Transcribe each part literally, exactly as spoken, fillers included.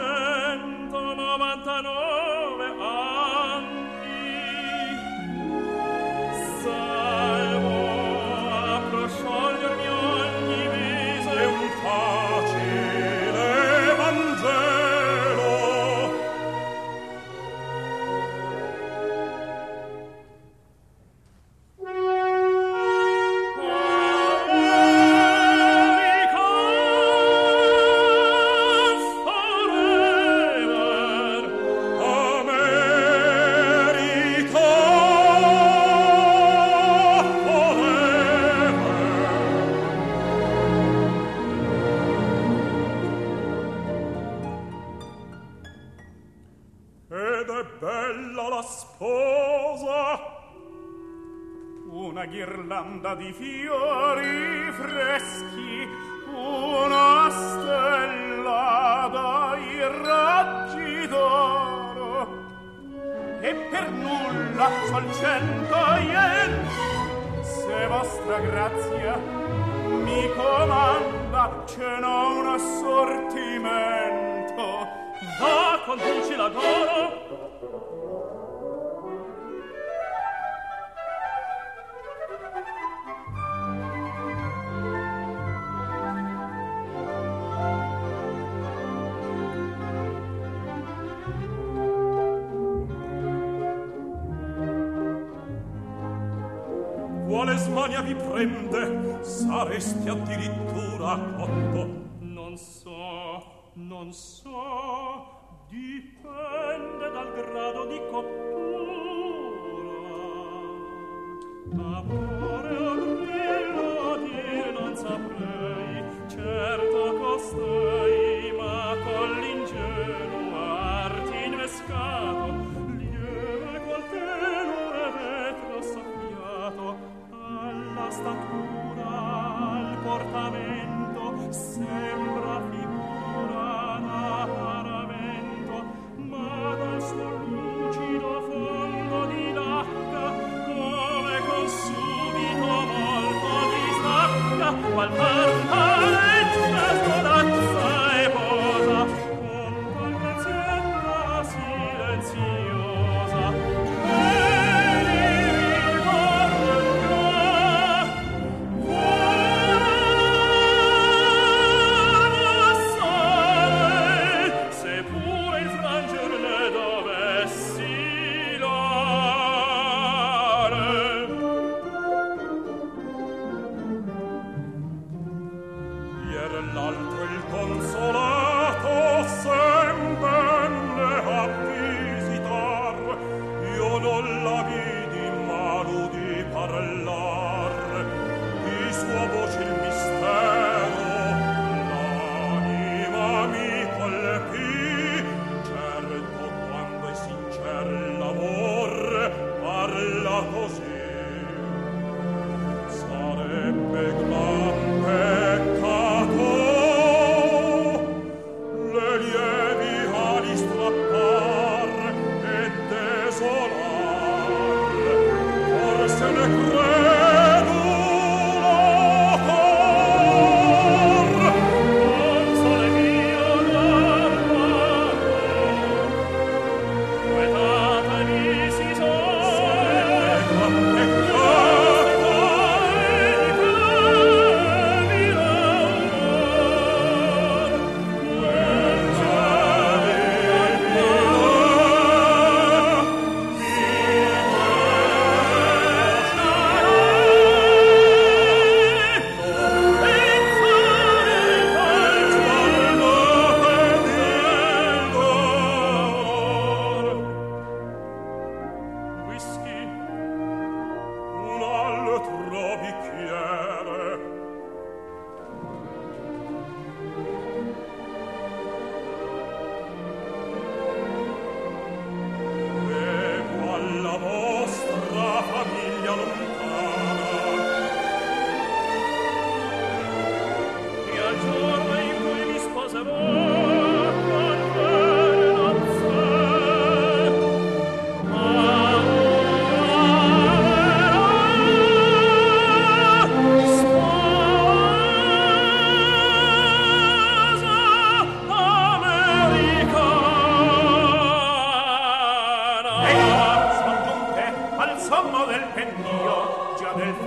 centonovantanove anni. Salvo a prosciogliermi ogni viso e un facile Vangelo. Ghirlanda di fiori freschi, una stella dai raggi d'oro, e per nulla sol cento yen, se vostra grazia mi comanda, ce n'ho un assortimento. Va, conduci la d'oro. Quale smania vi prende? Saresti addirittura cotto. Non so, non so, dipende dal grado di cottura. Amore o grillo dir non saprei, certo costei, ma con l'ingenuo arte innescato, lieve col tenue vetro soffiato, alla statura, al portamento, sembra figura da paravento, ma dal suo lucido fondo di lacca, come con subi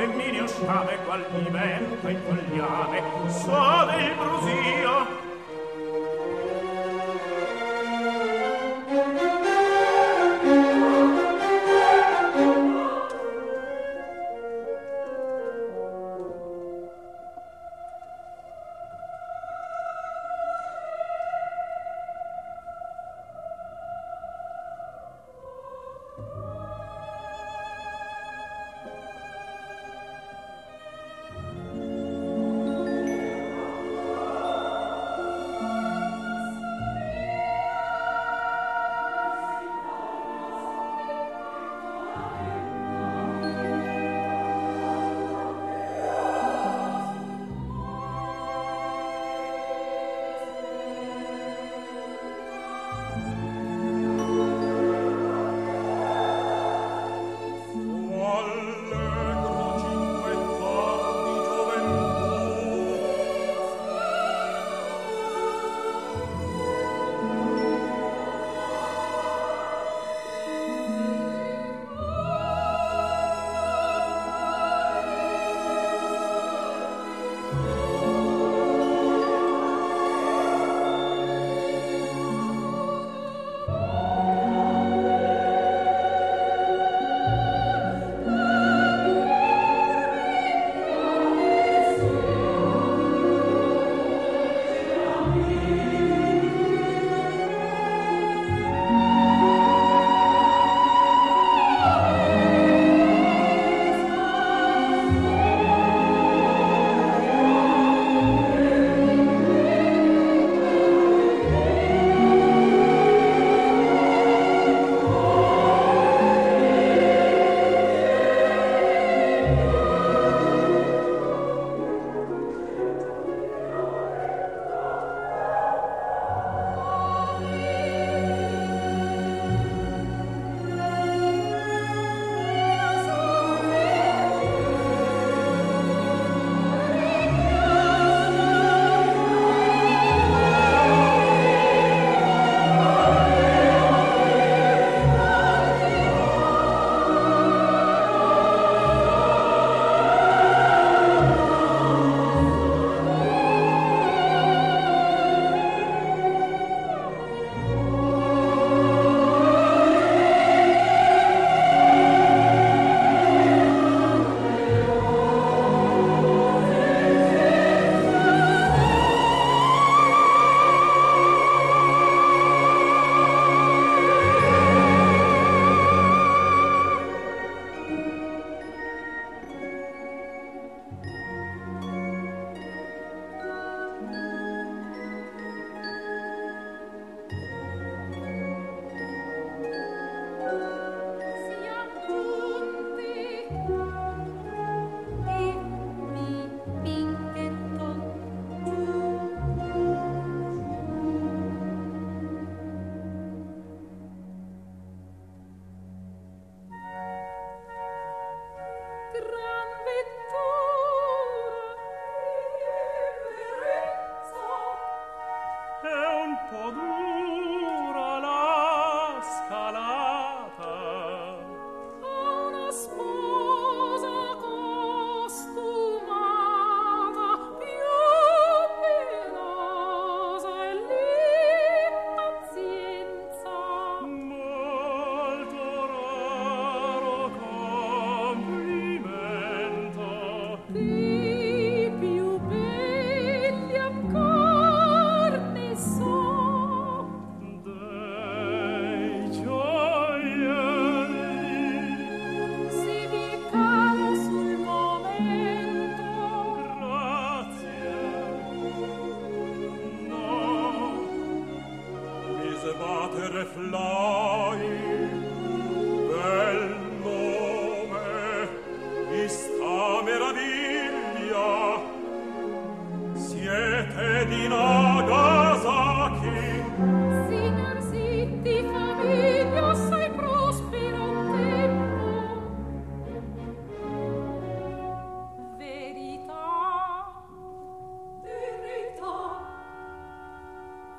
femmineo sciame qual diventa in fogliame suave il brusio.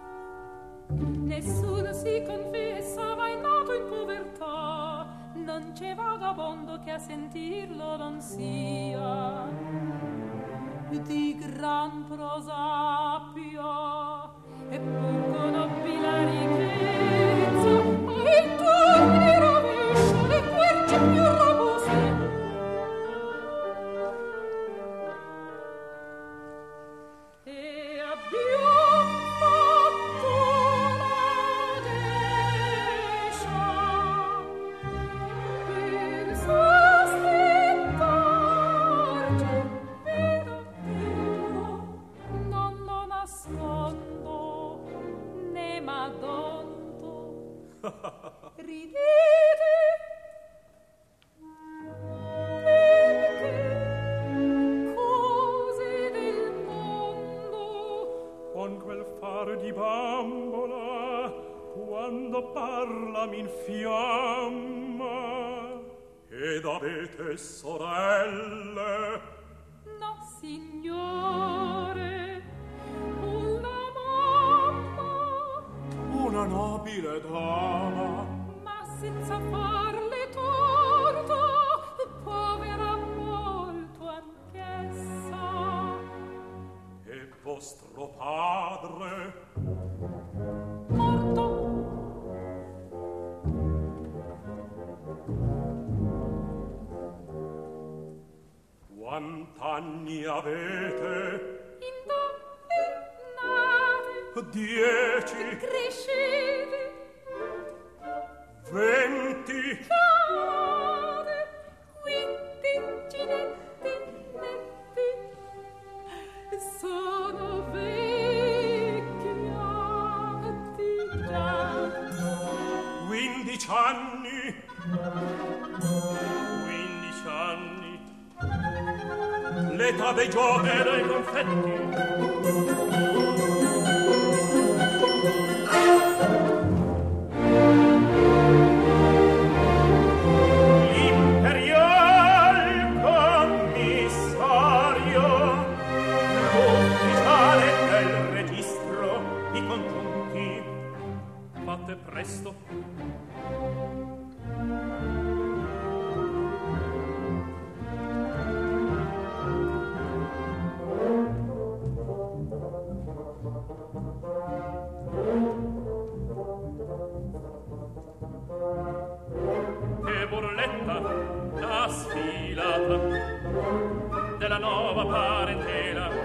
Nessuno si confessa, vai nato in povertà, non c'è vagabondo che a sentirlo non sia di gran prosapio e pur con nobile ricchezza e intorni rovescia le querce più robuste. E abbiamo fatto la descia per sospettarci vero vero non lo nascondo né m'adonto. Ridete perché cose del mondo con quel fare di bambola quando parla m'infiamma. Ed avete sorelle? no signore una mamma Una nobile dama, ma senza farle torto povera molto anch'essa. E vostro padre? Morto Quant'anni avete? indovinate Dieci? crescete Venti? chiamate quindincinetti netti sono vecchia di già. Quindici anni? Quindici anni? L'età dei giochi e dei confetti? l'imperial commissario, ufficiale del registro, i congiunti. Fate presto. Che burletta la sfilata della nuova parentela